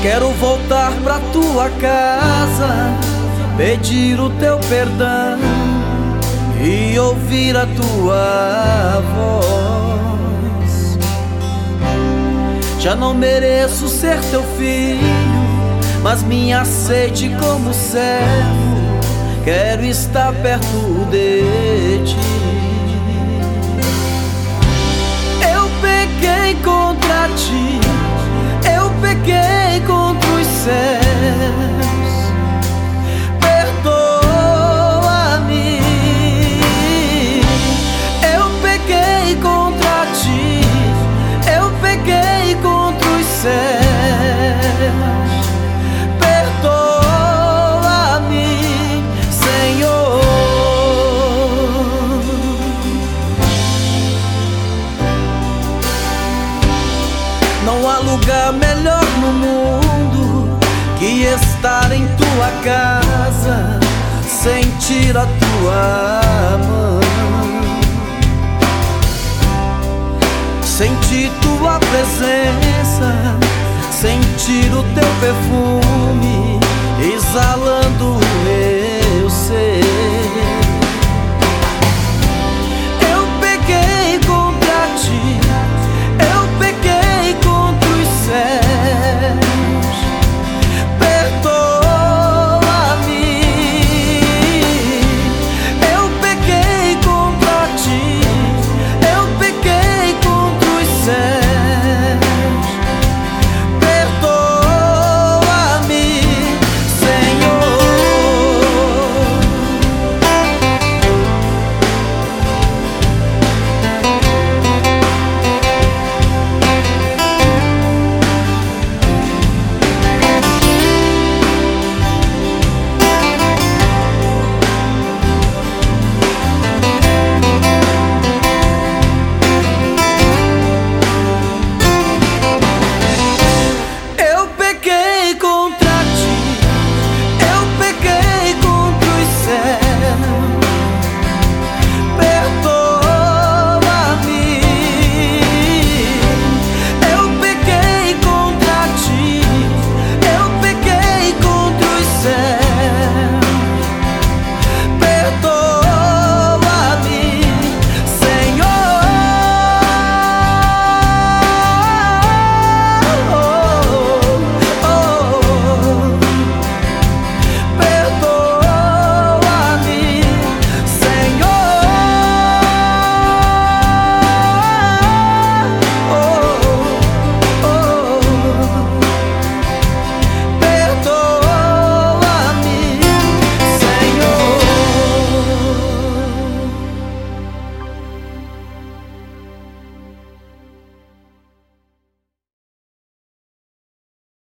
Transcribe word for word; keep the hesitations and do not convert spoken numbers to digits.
Quero voltar pra tua casa, pedir o teu perdão e ouvir a tua voz. Já não mereço ser teu filho, mas me aceite como servo. Quero estar perto de ti. Eu pequei contra ti, eu pequei contra os céus. Perdoa-me. Eu pequei contra ti, eu pequei contra os céus. Perdoa-me, Senhor. Não há lugar melhor no mundo que estar em tua casa, sentir a tua mão, sentir tua presença, sentir o teu perfume.